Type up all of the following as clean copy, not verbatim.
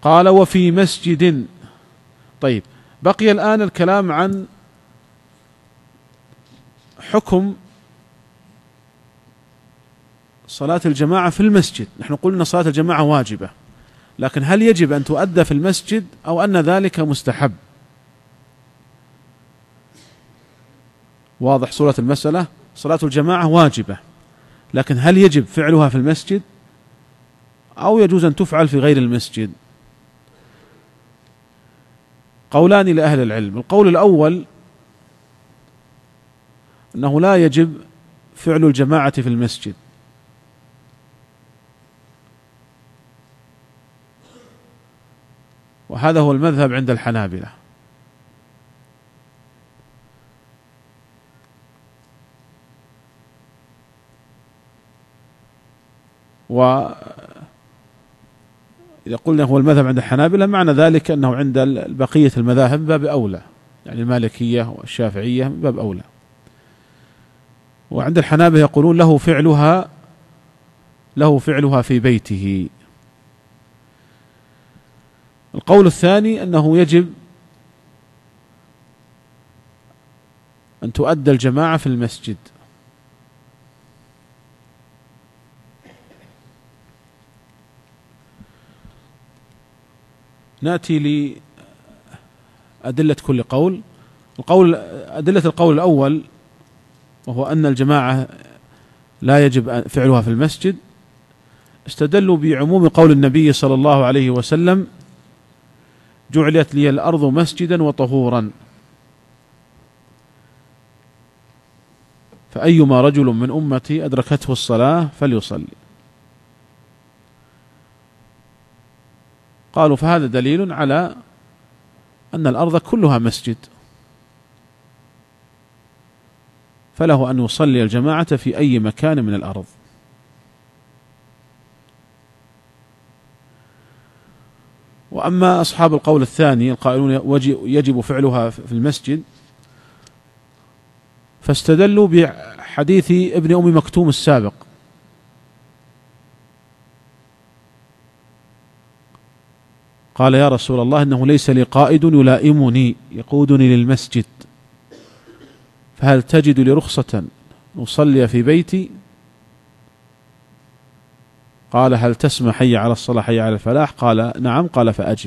قال وفي مسجد. طيب، بقي الآن الكلام عن حكم صلاة الجماعة في المسجد. نحن قلنا صلاة الجماعة واجبة، لكن هل يجب أن تؤدى في المسجد أو أن ذلك مستحب؟ واضح صورة المسألة؟ صلاة الجماعة واجبة، لكن هل يجب فعلها في المسجد أو يجوز أن تفعل في غير المسجد؟ قولان لأهل العلم. القول الأول أنه لا يجب فعل الجماعة في المسجد، وهذا هو المذهب عند الحنابلة. وإذا قلنا هو المذهب عند الحنابلة معنى ذلك أنه عند بقية المذاهب باب أولى، يعني المالكية والشافعية باب أولى. وعند الحنابلة يقولون له فعلها في بيته. القول الثاني أنه يجب أن تؤدى الجماعة في المسجد. نأتي لأدلة كل قول. أدلة القول الأول وهو أن الجماعة لا يجب فعلها في المسجد، استدلوا بعموم قول النبي صلى الله عليه وسلم: جعلت لي الأرض مسجدا وطهورا، فأيما رجل من أمتي أدركته الصلاة فليصلي. قالوا فهذا دليل على أن الأرض كلها مسجد، فله أن يصلي الجماعة في أي مكان من الأرض. وأما أصحاب القول الثاني القائلون يجب فعلها في المسجد، فاستدلوا بحديث ابن أم مكتوم السابق، قال: يا رسول الله، إنه ليس لي قائد يلائمني يقودني للمسجد، فهل تجد لي رخصة أصلي في بيتي؟ قال: هل تسمع حي على الصلاة حي على الفلاح؟ قال: نعم. قال: فأجب.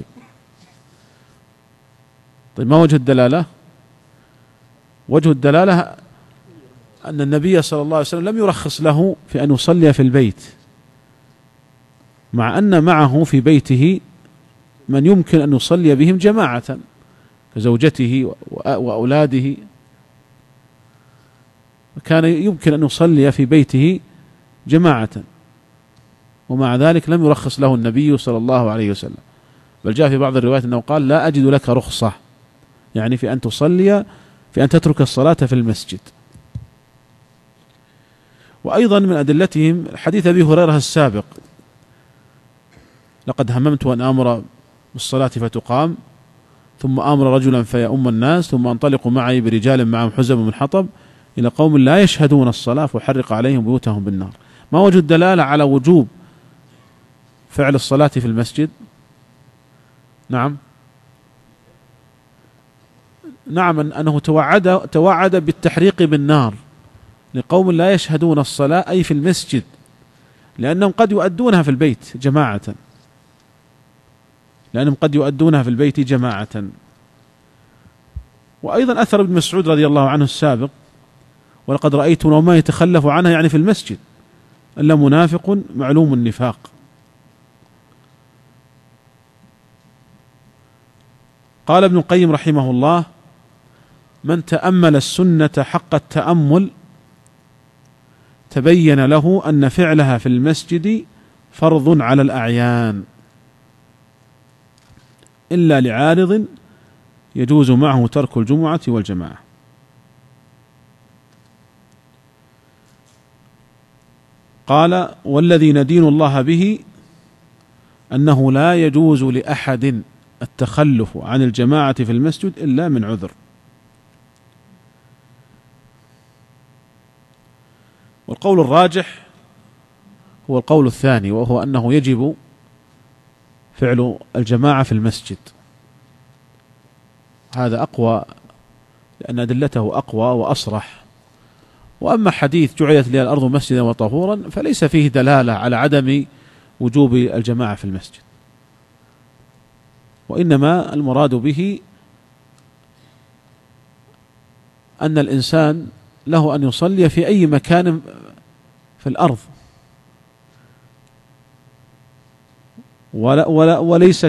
طيب، ما وجه الدلالة؟ وجه الدلالة أن النبي صلى الله عليه وسلم لم يرخص له في أن يصلي في البيت، مع أن معه في بيته من يمكن أن يصلي بهم جماعة كزوجته وأولاده، كان يمكن أن يصلي في بيته جماعة، ومع ذلك لم يرخص له النبي صلى الله عليه وسلم، بل جاء في بعض الروايات أنه قال: لا أجد لك رخصة، يعني في أن تصلي، في أن تترك الصلاة في المسجد. وأيضا من أدلتهم حديث أبي هريرة السابق: لقد هممت أن آمر بالصلاة فتقام، ثم آمر رجلا فيؤم الناس، ثم أنطلق معي برجال معهم حزم من حطب إلى قوم لا يشهدون الصلاة فأحرق عليهم بيوتهم بالنار. ما وجه الدلالة على وجوب فعل الصلاة في المسجد؟ نعم، أنه توعد بالتحريق بالنار لقوم لا يشهدون الصلاة، أي في المسجد، لأنهم قد يؤدونها في البيت جماعة، وأيضا أثر ابن مسعود رضي الله عنه السابق: ولقد رأيت وما يتخلف عنها، يعني في المسجد، إلا منافق معلوم النفاق. قال ابن القيم رحمه الله: من تأمل السنة حق التأمل تبين له أن فعلها في المسجد فرض على الأعيان، إلا لعارض يجوز معه ترك الجمعة والجماعة. قال: والذي ندين الله به أنه لا يجوز لأحد التخلف عن الجماعة في المسجد إلا من عذر. والقول الراجح هو القول الثاني، وهو أنه يجب فعل الجماعة في المسجد، هذا أقوى لأن أدلته أقوى وأصرح. وأما حديث جعلت لي الأرض مسجدا وطهورا فليس فيه دلالة على عدم وجوب الجماعة في المسجد، وإنما المراد به أن الإنسان له أن يصلي في أي مكان في الأرض، وليس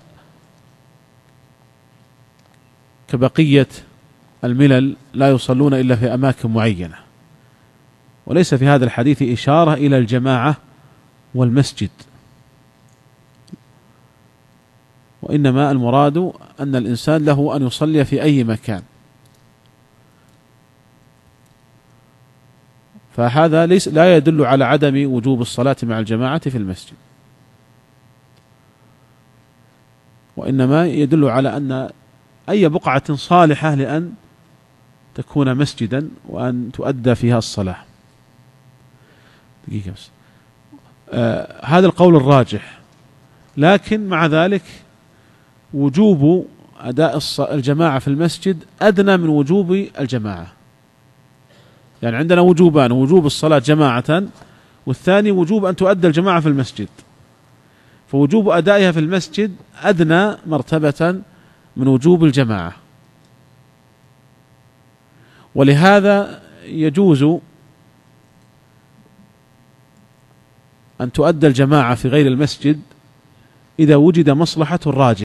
كبقية الملل لا يصلون إلا في أماكن معينة. وليس في هذا الحديث إشارة إلى الجماعة والمسجد، وإنما المراد أن الإنسان له أن يصلي في أي مكان، فهذا لا يدل على عدم وجوب الصلاة مع الجماعة في المسجد، وإنما يدل على أن أي بقعة صالحة لأن تكون مسجدا وأن تؤدى فيها الصلاة. دقيقة بس. هذا القول الراجح، لكن مع ذلك وجوب أداء الجماعة في المسجد أدنى من وجوب الجماعة. يعني عندنا وجوبان: وجوب الصلاة جماعة، والثاني وجوب أن تؤدى الجماعة في المسجد، فوجوب أدائها في المسجد أدنى مرتبة من وجوب الجماعة. ولهذا يجوز أن تؤدى الجماعة في غير المسجد إذا وجد مصلحة راجحة.